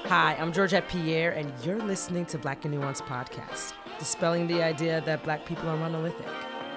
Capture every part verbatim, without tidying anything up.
Hi, I'm Georgette Pierre, and you're listening to Black and Nuance Podcast, dispelling the idea that Black people are monolithic.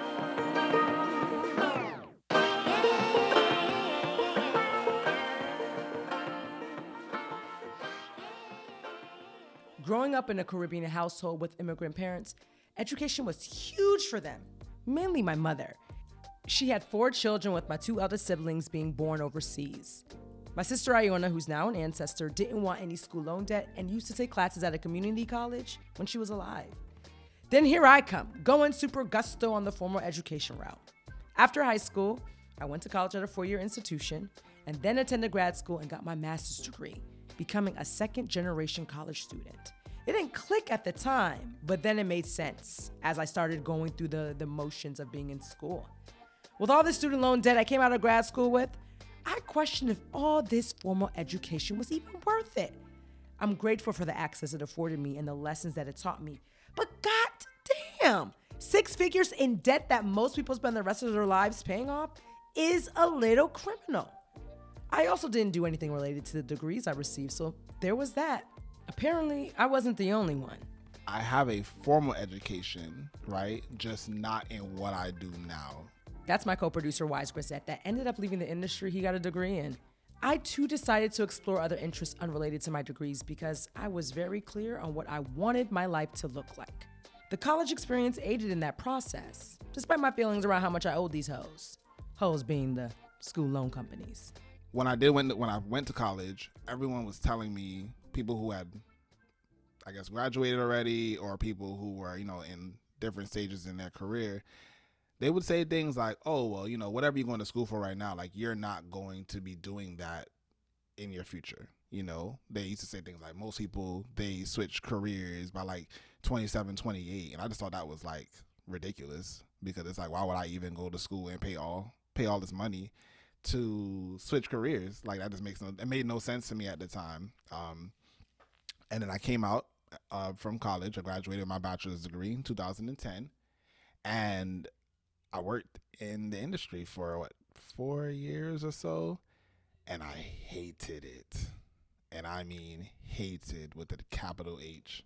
Growing up in a Caribbean household with immigrant parents, education was huge for them, mainly my mother. She had four children, with my two elder siblings being born overseas. My sister Iona, who's now an ancestor, didn't want any school loan debt and used to take classes at a community college when she was alive. Then here I come, going super gusto on the formal education route. After high school, I went to college at a four-year institution and then attended grad school and got my master's degree, becoming a second-generation college student. It didn't click at the time, but then it made sense as I started going through the, the motions of being in school. With all the student loan debt I came out of grad school with, I questioned if all this formal education was even worth it. I'm grateful for the access it afforded me and the lessons that it taught me. But god damn, six figures in debt that most people spend the rest of their lives paying off is a little criminal. I also didn't do anything related to the degrees I received, so there was that. Apparently, I wasn't the only one. I have a formal education, right? Just not in what I do now. That's my co-producer, Wise Grisette, that ended up leaving the industry he got a degree in. I too decided to explore other interests unrelated to my degrees because I was very clear on what I wanted my life to look like. The college experience aided in that process, despite my feelings around how much I owed these hoes. Hoes being the school loan companies. When I did when when I went to college, everyone was telling me, people who had, I guess, graduated already, or people who were, you know, in different stages in their career, they would say things like, oh, well, you know, whatever you're going to school for right now, like, you're not going to be doing that in your future. You know, they used to say things like, most people, they switch careers by like twenty-seven, twenty-eight. And I just thought that was like ridiculous, because it's like, why would I even go to school and pay all, pay all this money to switch careers? Like, that just makes no, it made no sense to me at the time. Um, and then I came out uh, from college. I graduated with my bachelor's degree in two thousand ten. And I worked in the industry for, what, four years or so, and I hated it. And I mean hated with a capital H.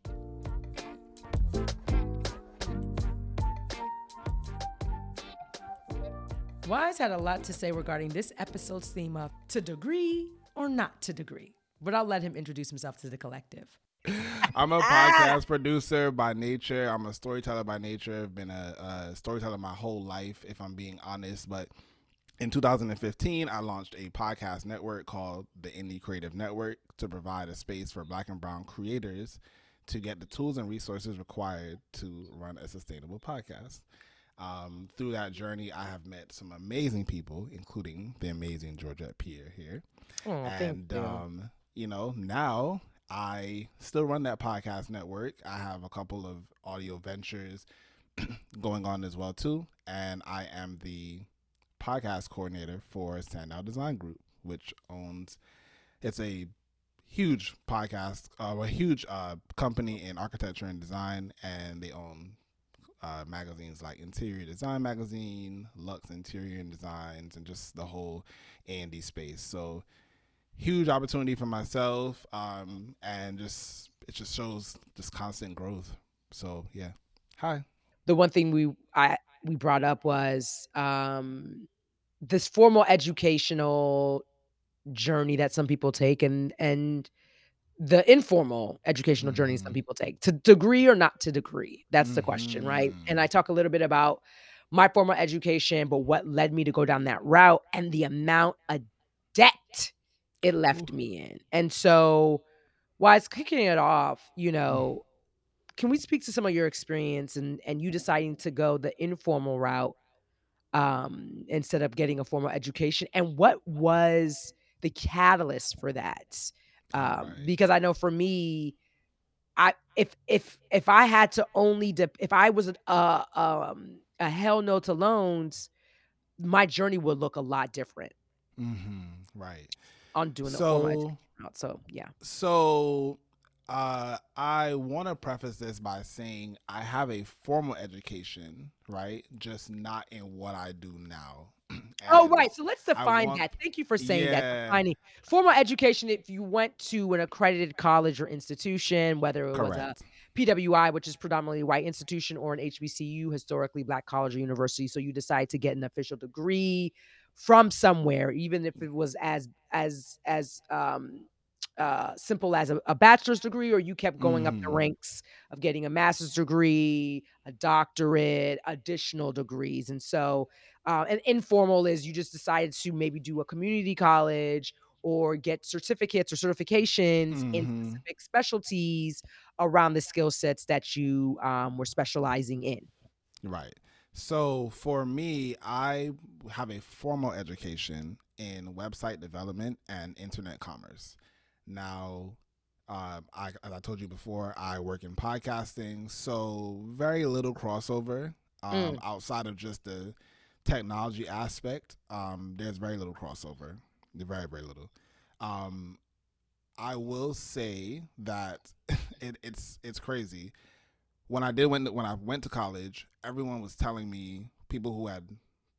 Wise had a lot to say regarding this episode's theme of to degree or not to degree, but I'll let him introduce himself to the collective. I'm a podcast producer by nature. I'm a storyteller by nature. I've been a, a storyteller my whole life, if I'm being honest. But in two thousand fifteen, I launched a podcast network called the Indie Creative Network to provide a space for Black and brown creators to get the tools and resources required to run a sustainable podcast. Um, through that journey, I have met some amazing people, including the amazing Georgette Pierre here. Oh, and, thank you. um, you know, now I still run that podcast network. I have a couple of audio ventures going on as well, too. And I am the podcast coordinator for Standout Design Group, which owns, it's a huge podcast, uh, a huge uh, company in architecture and design, and they own uh, magazines like Interior Design Magazine, Lux Interior and Designs, and just the whole A and D space. So huge opportunity for myself, um, and just it just shows just constant growth. So yeah, hi. The one thing we I we brought up was um, this formal educational journey that some people take, and and the informal educational journey some Mm-hmm. people take. To degree or not to degree, that's Mm-hmm. the question, right? And I talk a little bit about my formal education, but what led me to go down that route and the amount of debt it left Ooh. me in. And so, while it's kicking it off, you know, can we speak to some of your experience and and you deciding to go the informal route um, instead of getting a formal education? And what was the catalyst for that? Um, Right. because I know for me, I if if if I had to only dip, if I was a uh, um, a hell no to loans, my journey would look a lot different Mm-hmm. Right. on doing the formal So education route. So yeah. so uh, I want to preface this by saying I have a formal education, right? Just not in what I do now. Oh, and right. So let's I define want, that. Thank you for saying that. yeah, Defining formal education, if you went to an accredited college or institution, whether it was a correct. P W I, which is predominantly white institution, or an H B C U, historically black college or university. So you decide to get an official degree from somewhere, even if it was as as as um uh simple as a, a bachelor's degree, or you kept going up the Hmm. ranks of getting a master's degree, a doctorate, additional degrees. And so uh, and informal is you just decided to maybe do a community college or get certificates or certifications in Hmm. specific specialties around the skill sets that you um, were specializing in. Right. So for me, I have a formal education in website development and internet commerce. Now, um, I, as I told you before, I work in podcasting, so very little crossover um, Mm, outside of just the technology aspect. Um, there's very little crossover, very very little. Um, I will say that it, it's it's crazy when I did when when I went to college, everyone was telling me, people who had,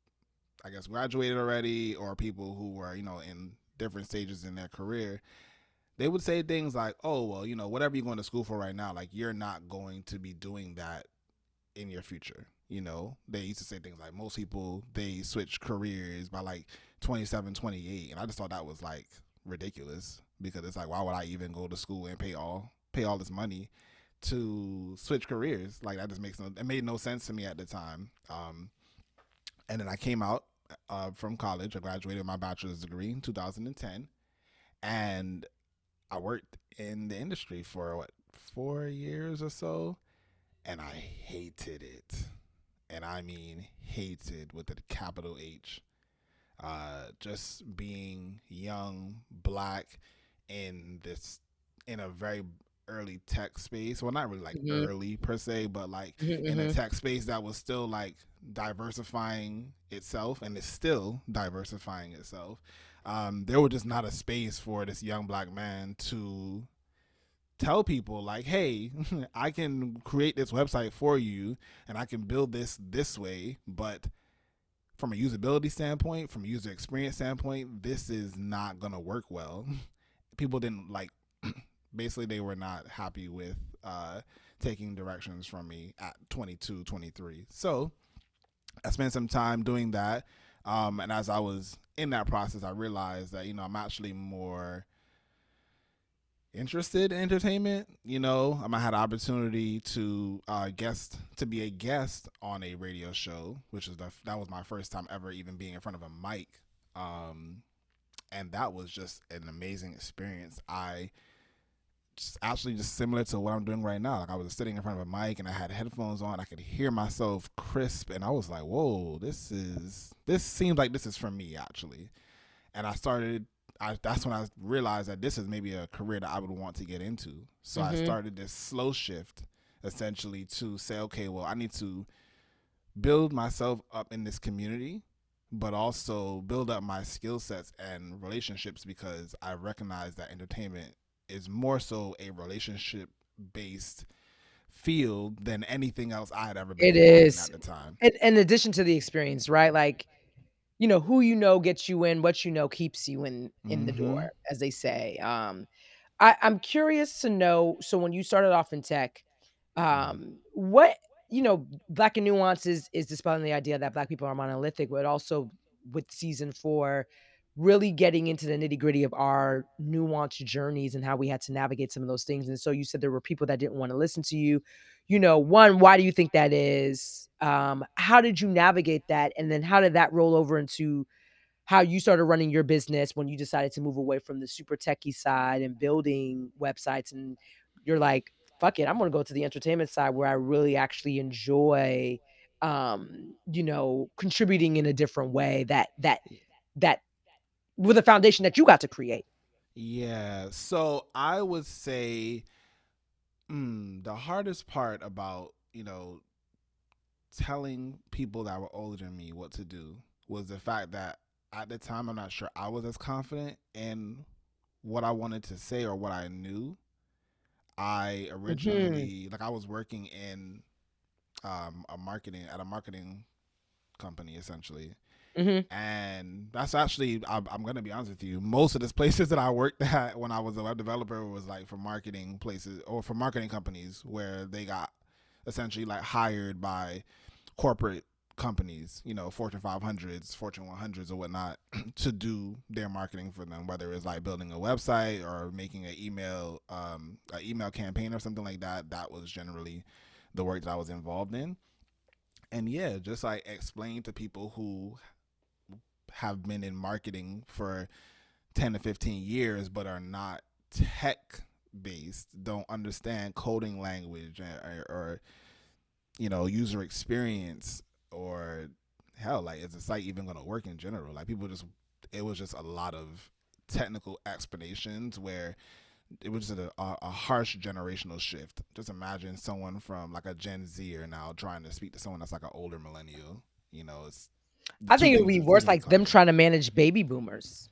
I guess, graduated already, or people who were, you know, in different stages in their career, they would say things like, "Oh, well, you know, whatever you're going to school for right now, like you're not going to be doing that in your future." You know, they used to say things like, most people, they switch careers by like twenty-seven, twenty-eight, and I just thought that was like ridiculous, because it's like, why would I even go to school and pay all pay all this money to switch careers? Like, that just makes no, it made no sense to me at the time. Um, and then I came out uh, from college. I graduated with my bachelor's degree in two thousand ten, and I worked in the industry for what, four years or so, and I hated it. And I mean hated with a capital H. Uh, just being young, black, in this, in a very early tech space. Well, not really like mhm, early per se, but like mhm, in a mhm. tech space that was still like diversifying itself, and is still diversifying itself. Um, there was just not a space for this young black man to tell people like, hey, I can create this website for you, and I can build this this way, but from a usability standpoint, from a user experience standpoint, this is not gonna work well. People didn't like, basically they were not happy with uh, taking directions from me at twenty-two, twenty-three. So I spent some time doing that. Um, and as I was in that process, I realized that, you know, I'm actually more interested in entertainment. You know, um, I had an opportunity to uh, guest to be a guest on a radio show, which is the that was my first time ever even being in front of a mic, um, and that was just an amazing experience. I just actually just similar to what I'm doing right now. Like, I was sitting in front of a mic and I had headphones on. I could hear myself crisp, and I was like, "Whoa, this is this seems like this is for me actually." And I started. I, that's when I realized that this is maybe a career that I would want to get into. So I Mhm. started this slow shift, essentially, to say, okay, well, I need to build myself up in this community, but also build up my skill sets and relationships, because I recognize that entertainment is more so a relationship based field than anything else I had ever been It involved in is. at the time. In in addition to the experience, right? Like, you know, who you know gets you in, what you know keeps you in in the door, Mm-hmm. as they say. Um, I, I'm curious to know. So when you started off in tech, Mm-hmm. um, what you know, Black and Nuance is is dispelling the idea that Black people are monolithic, but also with season four, really getting into the nitty gritty of our nuanced journeys and how we had to navigate some of those things. And so you said there were people that didn't want to listen to you. You know, one, why do you think that is? Um, how did you navigate that? And then how did that roll over into how you started running your business when you decided to move away from the super techie side and building websites, and you're like, fuck it, I'm gonna go to the entertainment side where I really actually enjoy um, you know, contributing in a different way that that that with a foundation that you got to create. Yeah. So I would say, mm, the hardest part about, you know, telling people that were older than me what to do was the fact that at the time, I'm not sure I was as confident in what I wanted to say or what I knew. I Mhm. originally, like, I was working in um, a marketing at a marketing company essentially, Mm-hmm. And that's actually, I'm, I'm going to be honest with you, most of the places that I worked at when I was a web developer was like for marketing places or for marketing companies where they got essentially like hired by corporate companies, you know, Fortune five hundreds, Fortune one hundreds or whatnot to do their marketing for them, whether it's like building a website or making an email, um, an email campaign or something like that. That was generally the work that I was involved in. And yeah, just like explain to people who have been in marketing for ten to fifteen years but are not tech based, don't understand coding language or, or you know, user experience, or hell, like is the site even going to work in general? Like people just, it was just a lot of technical explanations where it was just a, a, a harsh generational shift. Just imagine someone from like a Gen Zer now trying to speak to someone that's like an older millennial. You know, it's the I two think it would things be is worse, literally like them coming. trying to manage baby boomers.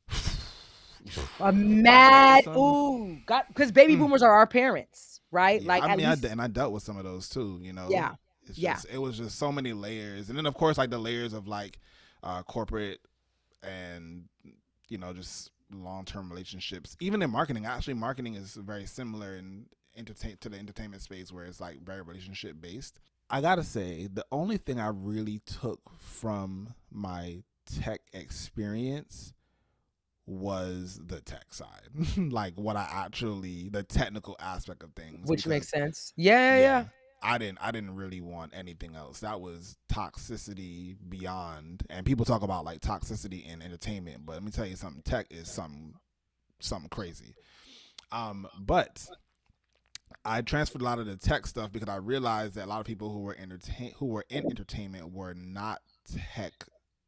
A I dealt with mad some. ooh, got because baby Mm. boomers are our parents, right? Yeah, Like I at mean, I least, de- and I dealt with some of those too. You know, yeah, it's yeah. just it was just so many layers, and then of course like the layers of like uh, corporate and you know just long term relationships. Even in marketing, actually, marketing is very similar in entertain to the entertainment space where it's like very relationship based. I gotta say, the only thing I really took from my tech experience was the tech side, like what I actually the technical aspect of things, Which makes because sense. Yeah, yeah, yeah, yeah. I didn't I didn't really want anything else. That was toxicity beyond. And people talk about like toxicity in entertainment, but let me tell you something, tech is something something crazy. Um but I transferred a lot of the tech stuff because I realized that a lot of people who were entertain who were in entertainment were not tech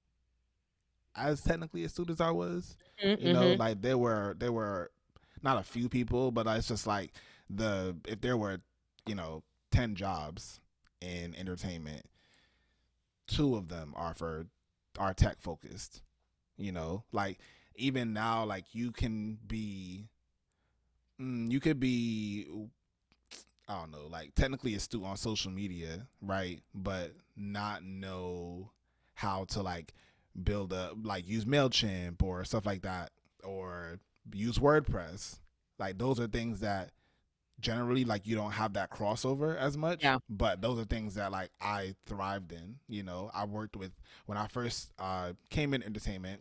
as technically astute as I was. You know, Mm-hmm. like there were there were not a few people, but it's just like the if there were, you know, ten jobs in entertainment, two of them are for are tech focused. You know, like even now, like you can be mm, you could be I don't know, like technically astute on social media, right? But not know how to like build a like use MailChimp or stuff like that, or use WordPress. Like those are things that generally like you don't have that crossover as much, Yeah. but those are things that like I thrived in. You know, I worked with when I first uh, came in entertainment,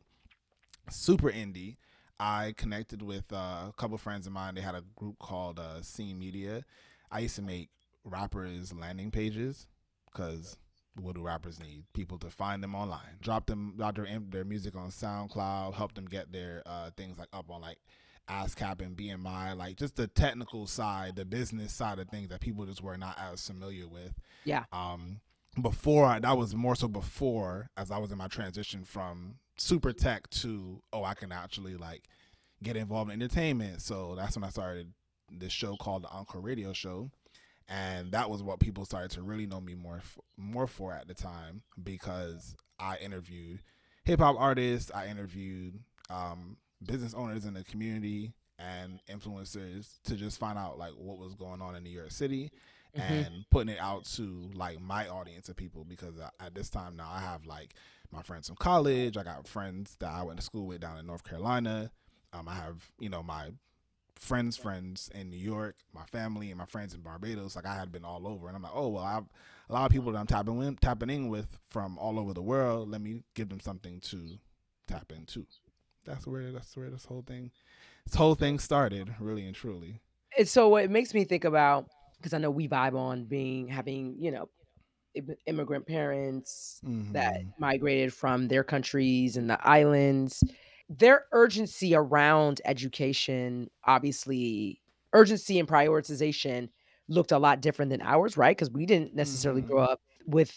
super indie. I connected with uh, a couple friends of mine. They had a group called uh, Scene Media. I used to make rappers landing pages because what do rappers need? People to find them online. Drop them, drop their, their music on SoundCloud. Help them get their uh, things like up on like ASCAP and B M I. Like just the technical side, the business side of things that people just were not as familiar with. Yeah. Um, before I, that was more so before as I was in my transition from super tech to oh I can actually like get involved in entertainment. So that's when I started this show called the Encore Radio Show, and that was what people started to really know me more more for at the time because I interviewed hip hop artists, I interviewed um, business owners in the community and influencers to just find out like what was going on in New York City Mm-hmm. and putting it out to like my audience of people because at this time now I have like my friends from college, I got friends that I went to school with down in North Carolina. Um, I have you know my friends, friends in New York, my family and my friends in Barbados. Like I had been all over, and I'm like, oh well, I have a lot of people that I'm tapping in, tapping in with from all over the world. Let me give them something to tap into. That's where that's where this whole thing, this whole thing started, really and truly. And so it makes me think about because I know we vibe on being having you know im- immigrant parents that Mm-hmm. migrated from their countries and the islands. Their urgency around education, obviously, urgency and prioritization looked a lot different than ours, right? Because we didn't necessarily Mm-hmm. grow up with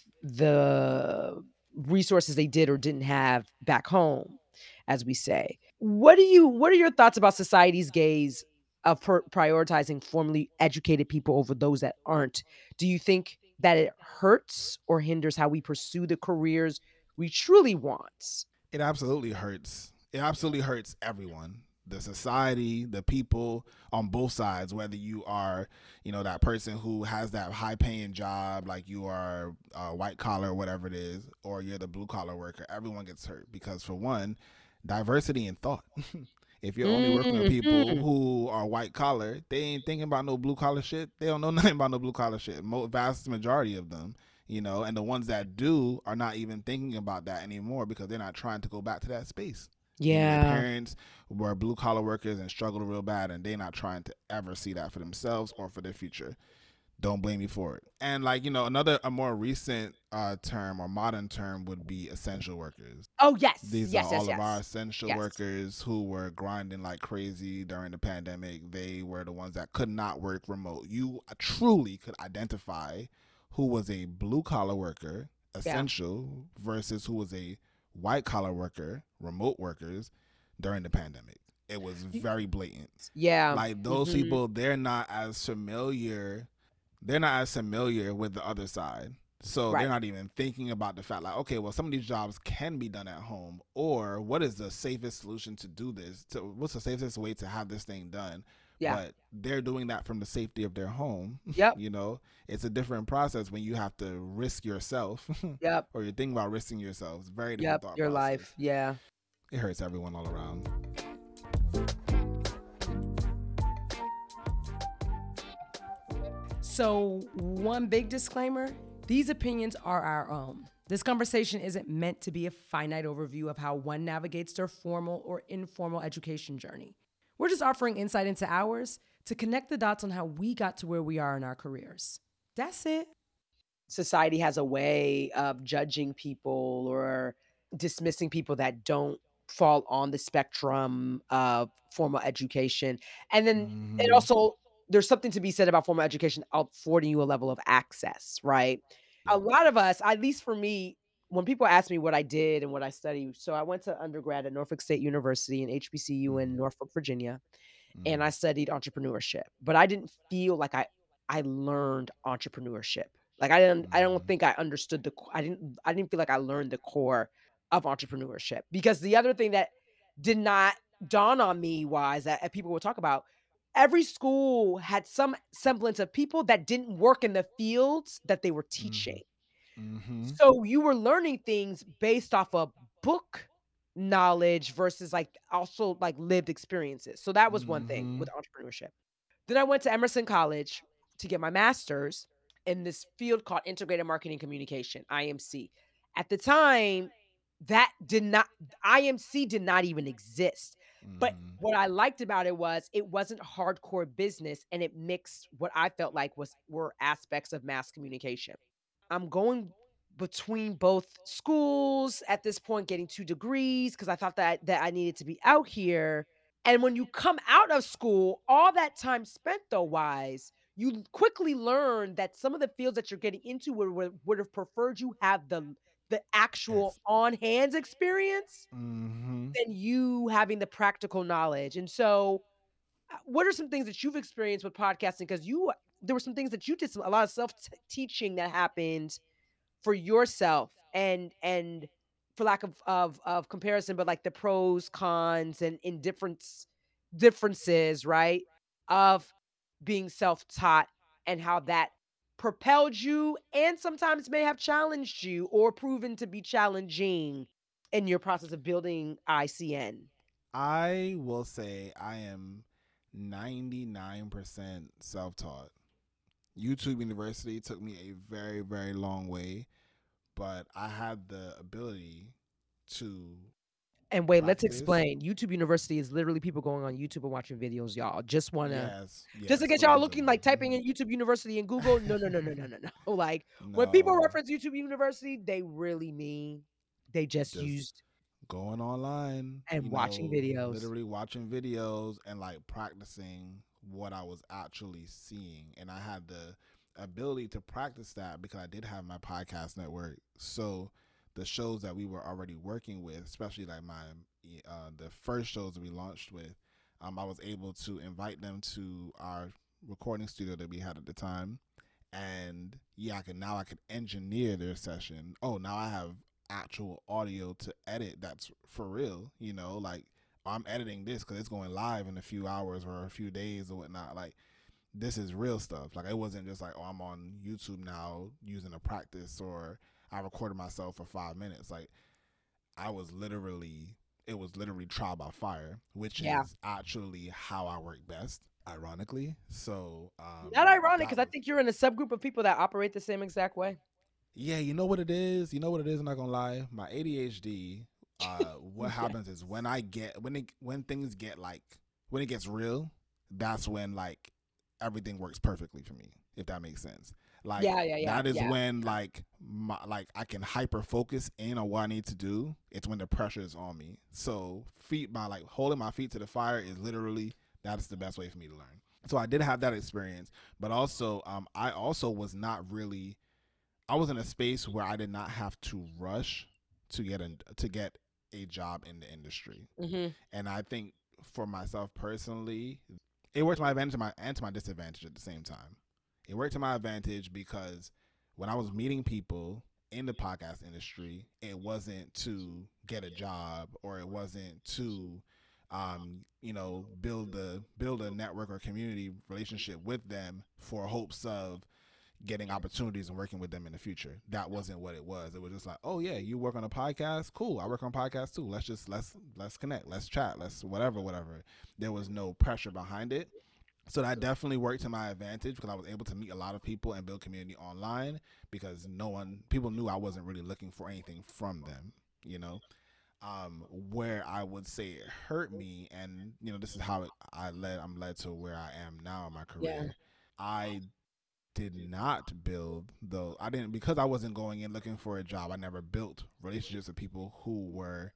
the resources they did or didn't have back home, as we say. What do you what are your thoughts about society's gaze of per prioritizing formally educated people over those that aren't? Do you think that it hurts or hinders how we pursue the careers we truly want? It absolutely hurts. It absolutely hurts everyone. the society, the people on both sides, whether you are, you know, that person who has that high paying job, like you are a white collar or whatever it is, or you're the blue collar worker, everyone gets hurt because, for one, diversity in thought. If you're only working with people Mm-hmm. who are white collar, they ain't thinking about no blue collar shit. They don't know nothing about no blue collar shit. Mo- vast majority of them, you know, and the ones that do are not even thinking about that anymore because they're not trying to go back to that space. You know, their Yeah. parents were blue collar workers and struggled real bad, and they're not trying to ever see that for themselves or for their future. Don't blame me for it. And like, you know, another a more recent uh, term or modern term would be essential workers. Oh, yes. These are Yes, yes, all of our yes. essential Yes. workers who were grinding like crazy during the pandemic. They were the ones that could not work remote. You truly could identify who was a blue collar worker, essential, versus who was a white collar worker, remote workers during the pandemic. It was very blatant. Yeah. Like those Mhm. people, they're not as familiar. They're not as familiar with the other side. So Right. they're not even thinking about the fact like, okay, well, some of these jobs can be done at home, or what is the safest solution to do this? To, what's the safest way to have this thing done? Yeah. But they're doing that from the safety of their home. Yep. You know, it's a different process when you have to risk yourself. Yep. Or you're thinking about risking yourself. It's very Yep. different thought Your process. life. Yeah. It hurts everyone all around. So, one big disclaimer, these opinions are our own. This conversation isn't meant to be a finite overview of how one navigates their formal or informal education journey. We're just offering insight into ours to connect the dots on how we got to where we are in our careers. That's it. Society has a way of judging people or dismissing people that don't fall on the spectrum of formal education. And then mm-hmm. it also, there's something to be said about formal education affording you a level of access, right? Yeah. A lot of us, at least for me, when people ask me what I did and what I studied, so I went to undergrad at Norfolk State University and H B C U mm-hmm. in Norfolk, Virginia, mm-hmm. and I studied entrepreneurship. But I didn't feel like I I learned entrepreneurship. Like I didn't, mm-hmm. I don't think I understood the, I didn't, I didn't feel like I learned the core of entrepreneurship, because the other thing that did not dawn on me was that people would talk about, every school had some semblance of people that didn't work in the fields that they were teaching. Mm-hmm. So you were learning things based off of book knowledge versus like also like lived experiences. So that was mm-hmm. one thing with entrepreneurship. Then I went to Emerson College to get my master's in this field called Integrated Marketing Communication, I M C. At the time, that did not, I M C did not even exist. Mm-hmm. But what I liked about it was it wasn't hardcore business, and it mixed what I felt like was were aspects of mass communication. I'm going between both schools at this point, getting two degrees because I thought that that I needed to be out here. And when you come out of school, all that time spent though wise, you quickly learn that some of the fields that you're getting into would, would, would have preferred you have the the actual yes. on-hands experience mm-hmm. than you having the practical knowledge. And so what are some things that you've experienced with podcasting? Because you there were some things that you did, some, a lot of self-teaching that happened for yourself, and and for lack of, of of comparison, but like the pros, cons, and indifference differences, right, of being self-taught, and how that propelled you and sometimes may have challenged you or proven to be challenging in your process of building I C N. I will say I am ninety-nine percent self-taught. YouTube University took me a very, very long way, but I had the ability to. And wait, practice. Let's explain. YouTube University is literally people going on YouTube and watching videos, y'all. Just want to, yes, yes, just to get y'all looking like typing in YouTube University in Google. No, no, no, no, no, no, no. Like no. When people reference YouTube University, they really mean they just, just used going online and watching know, videos, literally watching videos and like practicing what I was actually seeing. And I had the ability to practice that because I did have my podcast network. So the shows that we were already working with, especially like my uh, the first shows that we launched with, um, I was able to invite them to our recording studio that we had at the time. And yeah, I can now I could engineer their session. Oh, now I have actual audio to edit that's for real, you know, like I'm editing this because it's going live in a few hours or a few days or whatnot. Like, this is real stuff. Like, it wasn't just like, oh, I'm on YouTube now using a practice, or I recorded myself for five minutes. Like, I was literally, it was literally trial by fire, which Yeah. is actually how I work best, ironically. So, um, Not ironic, that because I was- think you're in a subgroup of people that operate the same exact way. yeah, you know what it is? You know what it is? I'm not gonna lie. My A D H D, uh, what happens is when I get, when it, when things get like, when it gets real, that's when like everything works perfectly for me, if that makes sense. Like, Yeah, yeah, yeah, that is yeah. when like my, like I can hyper focus in on what I need to do. It's when the pressure is on me. So feet, my like holding my feet to the fire is literally, that's the best way for me to learn. So I did have that experience, but also um I also was not really, I was in a space where I did not have to rush to get in, to get a job in the industry. Mm-hmm. And I think for myself personally, it worked to my advantage and, my, and to my disadvantage at the same time. It worked to my advantage because when I was meeting people in the podcast industry, it wasn't to get a job, or it wasn't to, um, you know, build a build a network or community relationship with them for hopes of getting opportunities and working with them in the future. That wasn't what it was. It was just like, oh yeah, you work on a podcast, cool. I work on podcasts too. Let's just let's let's connect, let's chat, let's whatever, whatever. There was no pressure behind it. So that definitely worked to my advantage because I was able to meet a lot of people and build community online because no one, people knew I wasn't really looking for anything from them, you know. Um, where I would say it hurt me, and you know, this is how it, I led, I'm led to where I am now in my career. Yeah. I did not build though. I didn't, because I wasn't going in looking for a job. I never built relationships with people who were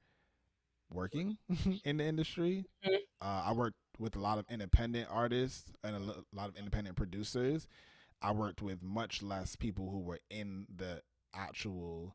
working in the industry. Mhm. Uh, I worked with a lot of independent artists and a lo- lot of independent producers. I worked with much less people who were in the actual,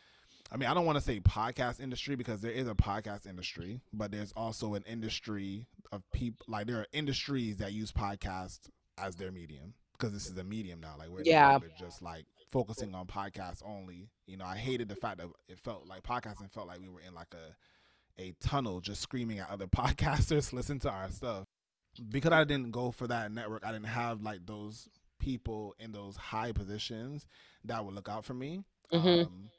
I mean, I don't want to say podcast industry because there is a podcast industry, but there's also an industry of people, like there are industries that use podcasts as their medium because this is a medium now. Like we're no Yeah. longer just like focusing on podcasts only. You know, I hated the fact that it felt like podcasting felt like we were in like a a tunnel just screaming at other podcasters listen to our stuff. Because I didn't go for that network, I didn't have like those people in those high positions that would look out for me. Mhm. Um,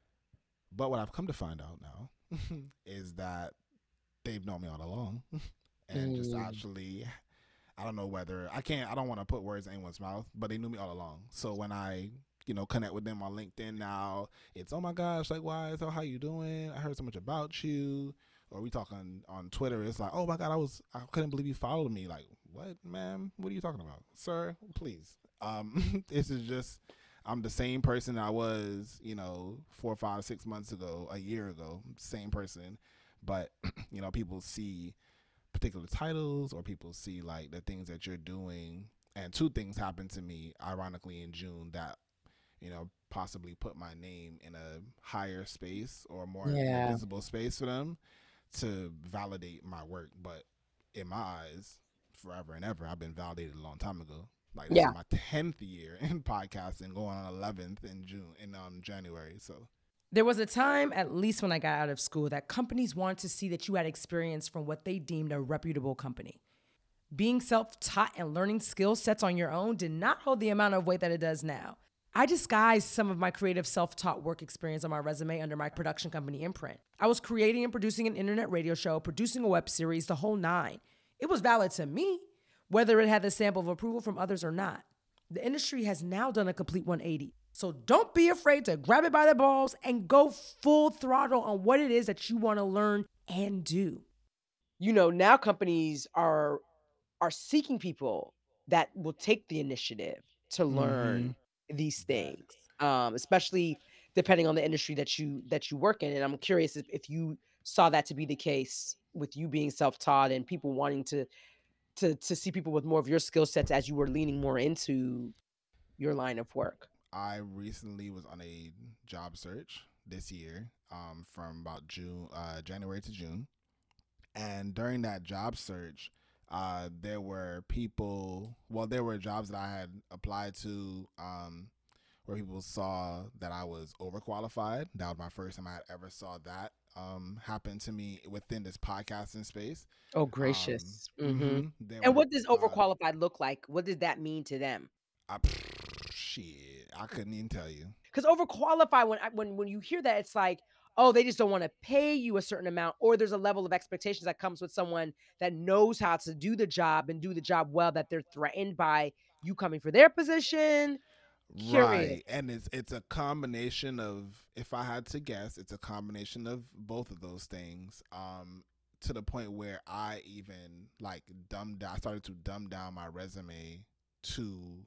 but what I've come to find out now is that they've known me all along and just Mm. actually, I don't know whether I can't, I don't want to put words in anyone's mouth, but they knew me all along. So when I, you know, connect with them on LinkedIn now, it's, oh my gosh, like, why? So how you doing? I heard so much about you. Or we talk on, on Twitter. It's like, oh my God, I was, I couldn't believe you followed me. Like, what, ma'am? What are you talking about? Sir, please. Um, this is just, I'm the same person I was, you know, four, five, six months ago, a year ago, same person. But, you know, people see particular titles or people see like the things that you're doing. And two things happened to me, ironically, in June that, you know, possibly put my name in a higher space or more, Yeah. more visible space for them to validate my work. But in my eyes, forever and ever, I've been validated a long time ago. Like this Yeah. is my tenth year in podcasting, going on eleventh in June, in um, January. So There was a time, at least when I got out of school, that companies wanted to see that you had experience from what they deemed a reputable company. Being self-taught and learning skill sets on your own did not hold the amount of weight that it does now. I disguised some of my creative self-taught work experience on my resume under my production company Imprint. I was creating and producing an internet radio show, producing a web series, the whole nine. It was valid to me, whether it had the stamp of approval from others or not. The industry has now done a complete one eighty. So don't be afraid to grab it by the balls and go full throttle on what it is that you want to learn and do. You know, now companies are are seeking people that will take the initiative to learn these things, um, especially depending on the industry that you that you work in. And I'm curious if, if you saw that to be the case with you being self-taught and people wanting to to to see people with more of your skill sets as you were leaning more into your line of work. I recently was on a job search this year, um, from about June, uh, January to June, and during that job search, uh, there were people. Well, there were jobs that I had applied to, um, where people saw that I was overqualified. That was my first time I had ever saw that um, happened to me within this podcasting space. Oh, Um, gracious. Mhm. mhm, There And were what does uh, overqualified look like? What does that mean to them? I, shit, I couldn't even tell you. Because overqualified, when I when when you hear that, it's like, oh, they just don't wanna pay you a certain amount, or there's a level of expectations that comes with someone that knows how to do the job and do the job well, that they're threatened by you coming for their position. Curious. Right. And it's it's a combination of, if I had to guess, it's a combination of both of those things. Um to the point where I even like dumbed down I started to dumb down my resume to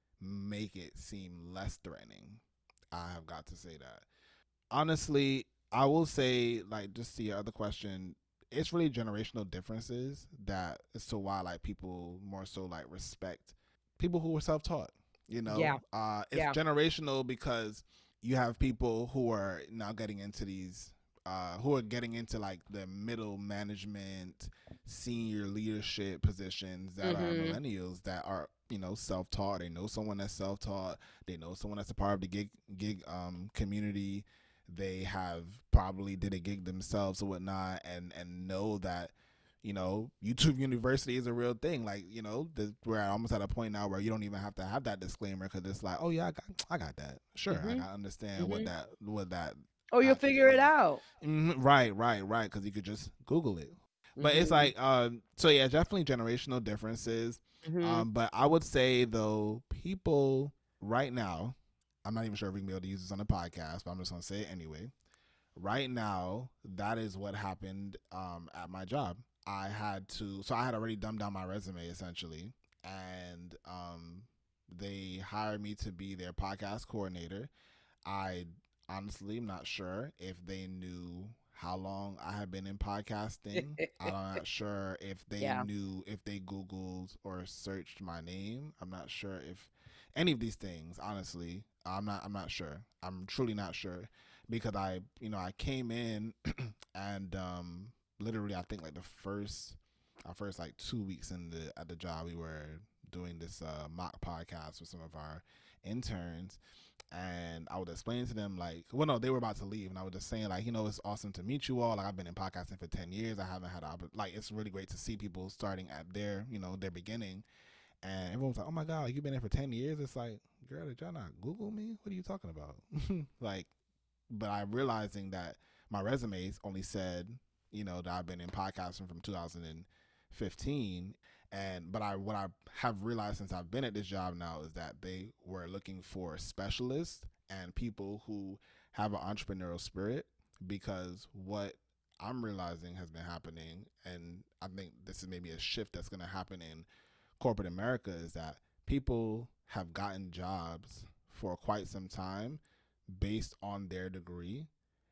make it seem less threatening. I have got to say that. Honestly, I will say, like, just to your other question, it's really generational differences that as to why like people more so like respect people who were self-taught. You Yeah. know, uh, it's Yeah. generational because you have people who are now getting into these, uh, who are getting into like the middle management, senior leadership positions that are Mhm. millennials that are, you know, self-taught. They know someone that's self-taught. They know someone that's a part of the gig gig um, community. They have probably did a gig themselves or whatnot, and and know that, you know, YouTube University is a real thing. Like, you know, the, we're almost at a point now where you don't even have to have that disclaimer, because it's like, oh yeah, I got, I got that. Sure, I Mhm. got understand what Mhm. that, what that Oh, you'll actually figure it is. out. Mm-hmm. Right, right, right. Because you could just Google it. But it's Mhm. like, um, so yeah, definitely generational differences. Mhm. Um, but I would say though, people right now, I'm not even sure if we can be able to use this on the podcast, but I'm just gonna say it anyway. Right now, that is what happened um, at my job. I had to, so I had already dumbed down my resume essentially, and um, they hired me to be their podcast coordinator. I honestly am not sure if they knew how long I had been in podcasting. I'm not sure if they Yeah. knew, if they Googled or searched my name. I'm not sure if any of these things, honestly. I'm not I'm not sure. I'm truly not sure, because I, you know, I came in and um literally I think like the first our first like two weeks in the at the job, we were doing this uh mock podcast with some of our interns, and I would explain to them like, well, no, they were about to leave, and I was just saying like, you know, it's awesome to meet you all. Like, I've been in podcasting for ten years. I haven't had a, like, it's really great to see people starting at their, you know, their beginning. And everyone was like, oh my god, like, you've been there for ten years. It's like, girl, did y'all not Google me? What are you talking about? Like, but I'm realizing that my resumes only said, you know, that I've been in podcasting from two thousand fifteen. And but I what I have realized since I've been at this job now is that they were looking for specialists and people who have an entrepreneurial spirit, because what I'm realizing has been happening, and I think this is maybe a shift that's going to happen in corporate America, is that people have gotten jobs for quite some time based on their degree,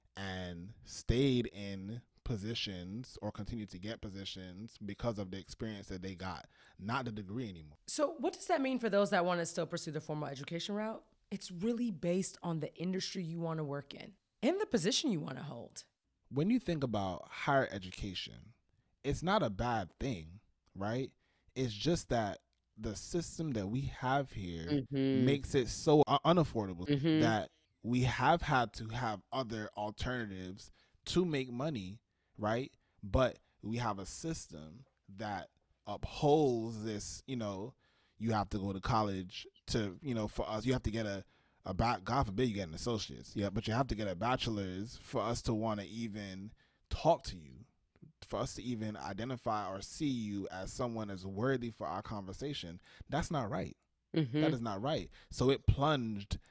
and stayed in positions or continue to get positions because of the experience that they got, not the degree anymore. So, what does that mean for those that want to still pursue the formal education route? It's really based on the industry you want to work in and the position you want to hold. When you think about higher education, it's not a bad thing, right? It's just that the system that we have here Mhm. makes it so unaffordable Mhm. that we have had to have other alternatives to make money, right? But we have a system that upholds this, you know, you have to go to college to, you know, for us, you have to get a, a back, God forbid you get an associate's, yeah, but you have to get a bachelor's for us to want to even talk to you, for us to even identify or see you as someone as worthy for our conversation. That's not right. Mhm. That is not right. So it plunged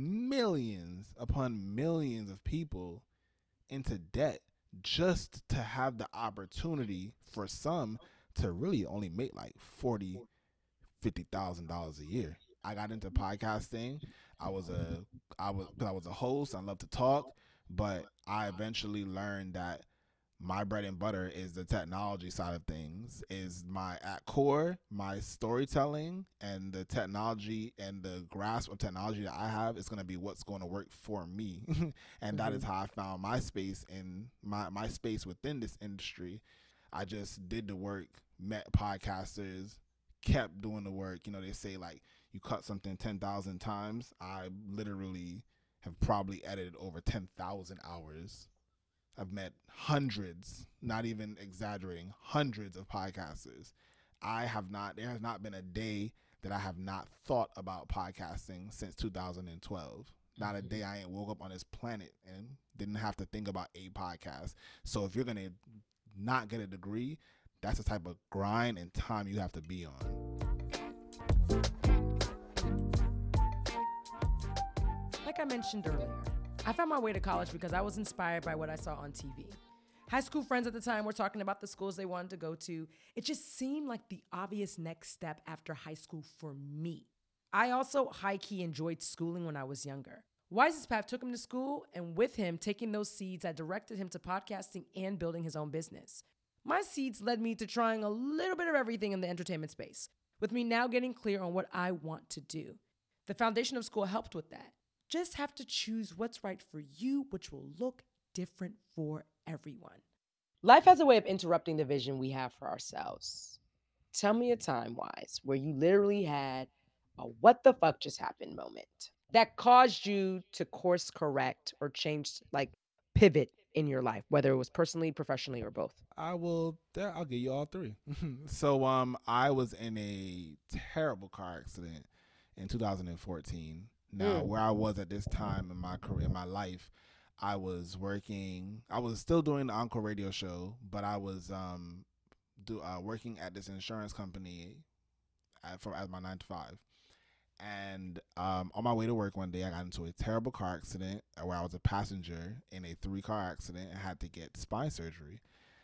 millions upon millions of people into debt just to have the opportunity for some to really only make like forty, fifty thousand dollars a year. I got into podcasting. I was a I was I was a host. I love to talk, but I eventually learned that my bread and butter is the technology side of things, is my at core, my storytelling, and the technology and the grasp of technology that I have is going to be what's going to work for me. And that Mhm. is how I found my space in my, my space within this industry. I just did the work, met podcasters, kept doing the work. You know, they say like you cut something ten thousand times. I literally have probably edited over ten thousand hours I've met hundreds, not even exaggerating, hundreds of podcasters. I have not, there has not been a day that I have not thought about podcasting since two thousand twelve. Not a day I ain't woke up on this planet and didn't have to think about a podcast. So if you're going to not get a degree, that's the type of grind and time you have to be on. Like I mentioned earlier, I found my way to college because I was inspired by what I saw on T V. High school friends at the time were talking about the schools they wanted to go to. It just seemed like the obvious next step after high school for me. I also high-key enjoyed schooling when I was younger. Wise's path took him to school, and with him taking those seeds, I directed him to podcasting and building his own business. My seeds led me to trying a little bit of everything in the entertainment space, with me now getting clear on what I want to do. The foundation of school helped with that. Just have to choose what's right for you, which will look different for everyone. Life has a way of interrupting the vision we have for ourselves. Tell me a time, Wise, where you literally had a what the fuck just happened moment that caused you to course correct or change, like pivot in your life, whether it was personally, professionally, or both. I will, I'll give you all three. So um, I was in a terrible car accident in two thousand fourteen. Now, mm. where I was at this time in my career, in my life, I was working, I was still doing the Encore radio show, but I was um, do, uh, working at this insurance company at, for, as my nine to five. And um, on my way to work one day, I got into a terrible car accident where I was a passenger in a three-car accident and had to get spine surgery.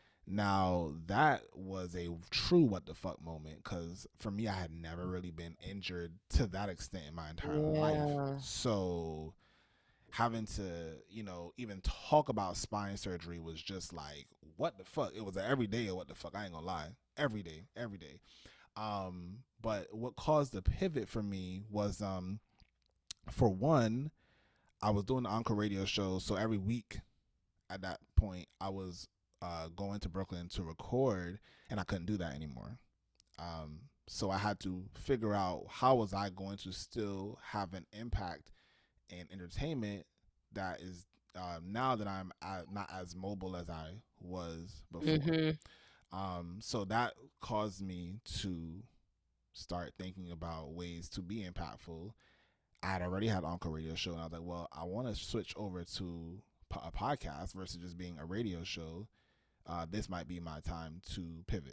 Now, that was a true what the fuck moment, because for me, I had never really been injured to that extent in my entire yeah. life. So having to, you know, even talk about spine surgery was just like, what the fuck? It was an every day or what the fuck? I ain't gonna lie. Every day, every day. Um, but what caused the pivot for me was, um, for one, I was doing the Encore radio show. So every week at that point, I was uh, going to Brooklyn to record, and I couldn't do that anymore. Um, so I had to figure out how was I going to still have an impact in entertainment that is uh, now that I'm uh, not as mobile as I was before. Mm-hmm. Um, so that caused me to start thinking about ways to be impactful. I had already had an Encore radio show, and I was like, well, I want to switch over to a podcast versus just being a radio show. Uh, this might be my time to pivot.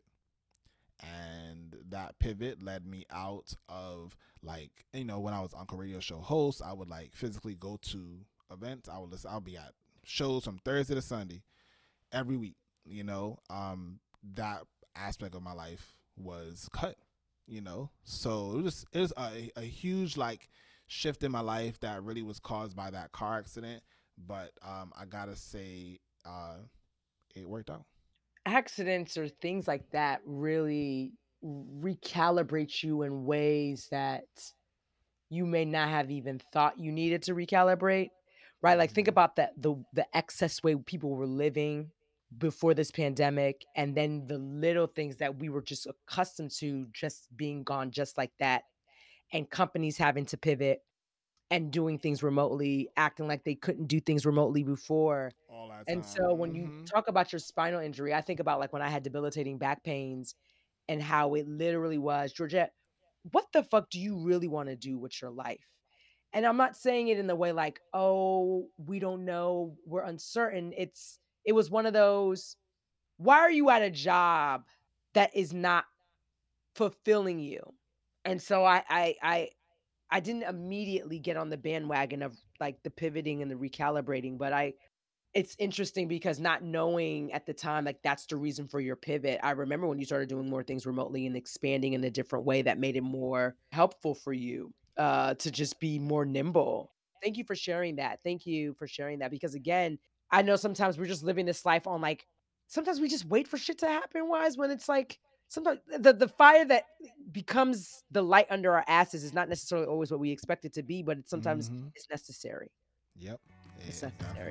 And that pivot led me out of, like, you know, when I was Encore radio show host, I would like physically go to events. I would listen, I'll be at shows from Thursday to Sunday every week, you know. Um, that aspect of my life was cut, you know. So it was just, it was a, a huge like shift in my life that really was caused by that car accident. But um, I gotta say, uh, it worked out. Accidents or things like that really recalibrate you in ways that you may not have even thought you needed to recalibrate, right? Like, think about that, the the excess way people were living before this pandemic, and then the little things that we were just accustomed to just being gone just like that, and companies having to pivot and doing things remotely, acting like they couldn't do things remotely before. All that and time. so when mm-hmm. you talk about your spinal injury, I think about like when I had debilitating back pains and how it literally was, Georgette, what the fuck do you really want to do with your life? And I'm not saying it in the way like, oh, we don't know, we're uncertain. It's it was one of those, why are you at a job that is not fulfilling you? And so I I I I didn't immediately get on the bandwagon of like the pivoting and the recalibrating, but I it's interesting because not knowing at the time, like that's the reason for your pivot. I remember when you started doing more things remotely and expanding in a different way that made it more helpful for you uh, to just be more nimble. Thank you for sharing that. Thank you for sharing that. Because again, I know sometimes we're just living this life on like, sometimes we just wait for shit to happen, Wise, when it's like, sometimes the, the fire that becomes the light under our asses is not necessarily always what we expect it to be, but it's sometimes mm-hmm. it's necessary. Yep. It's yeah, necessary.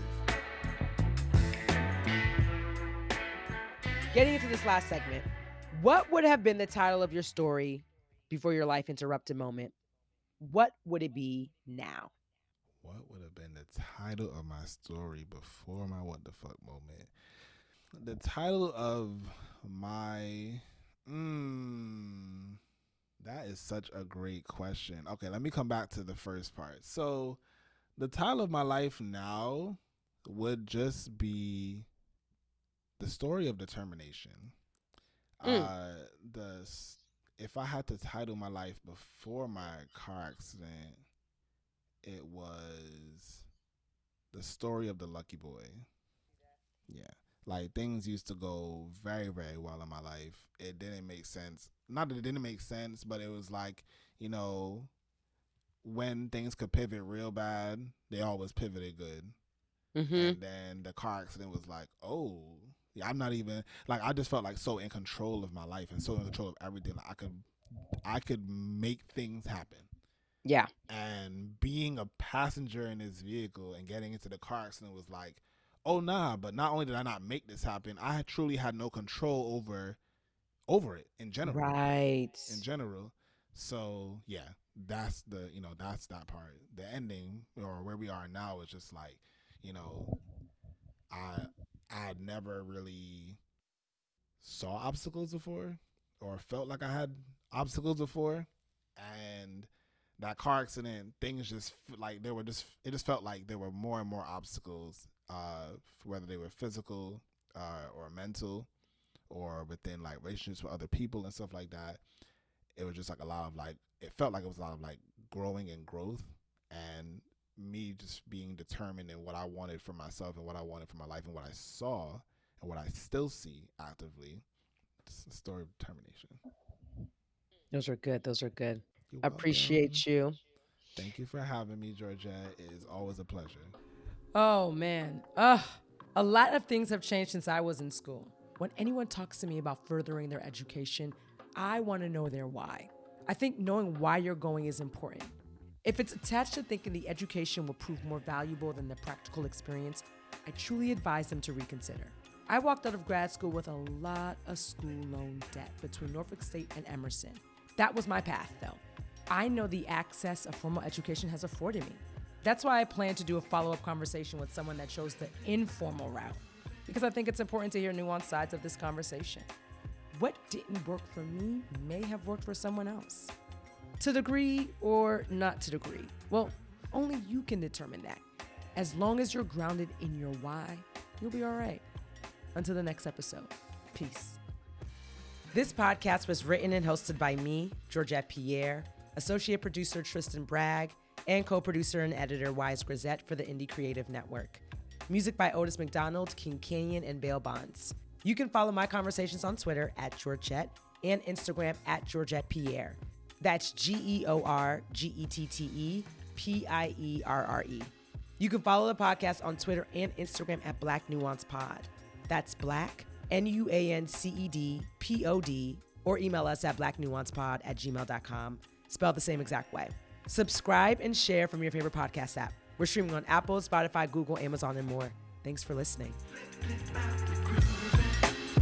Getting into this last segment, what would have been the title of your story before your life interrupted moment? What would it be now? what would have been the title of my story before my what the fuck moment? The title of my, mm, that is such a great question. Okay, let me come back to the first part. So the title of my life now would just be The Story of Determination. Mm. Uh, the if I had to title my life before my car accident, it was The Story of the Lucky Boy. Yeah. Like, things used to go very, very well in my life. It didn't make sense. Not that it didn't make sense, but it was like, you know, when things could pivot real bad, they always pivoted good. Mm-hmm. And then the car accident was like, oh, yeah, I'm not even, like, I just felt like so in control of my life and so in control of everything. Like, I could, I could make things happen. Yeah. And being a passenger in this vehicle and getting into the car accident was like, oh nah, but not only did I not make this happen, I truly had no control over over it in general. Right. In general. So yeah, that's the, you know, that's that part. The ending, or where we are now, is just like, you know, I I had never really saw obstacles before or felt like I had obstacles before. And that car accident, things just like there were just, it just felt like there were more and more obstacles, uh, whether they were physical uh, or mental or within like relationships with other people and stuff like that. It was just like a lot of like, it felt like it was a lot of like growing and growth, and me just being determined in what I wanted for myself and what I wanted for my life and what I saw and what I still see actively. It's a story of determination. Those are good. Those are good. You're Appreciate welcome. You. Thank you for having me, Georgette. It is always a pleasure. Oh, man. Ugh. A lot of things have changed since I was in school. When anyone talks to me about furthering their education, I want to know their why. I think knowing why you're going is important. If it's attached to thinking the education will prove more valuable than the practical experience, I truly advise them to reconsider. I walked out of grad school with a lot of school loan debt between Norfolk State and Emerson. That was my path, though. I know the access a formal education has afforded me. That's why I plan to do a follow-up conversation with someone that chose the informal route, because I think it's important to hear nuanced sides of this conversation. What didn't work for me may have worked for someone else. To degree or not to degree, well, only you can determine that. As long as you're grounded in your why, you'll be all right. Until the next episode, peace. This podcast was written and hosted by me, Georgette Pierre, associate producer Tristan Bragg, and co-producer and editor Wise Grisette for the Indie Creative Network. Music by Otis McDonald, King Canyon, and Bail Bonds. You can follow my conversations on Twitter at Georgette and Instagram at Georgette Pierre. That's G E O R G E T T E P I E R R E. You can follow the podcast on Twitter and Instagram at Black Nuance Pod. That's Black, N U A N C E D P O D, or email us at blacknuancepod at gmail dot com, spelled the same exact way. Subscribe and share from your favorite podcast app. We're streaming on Apple, Spotify, Google, Amazon, and more. Thanks for listening.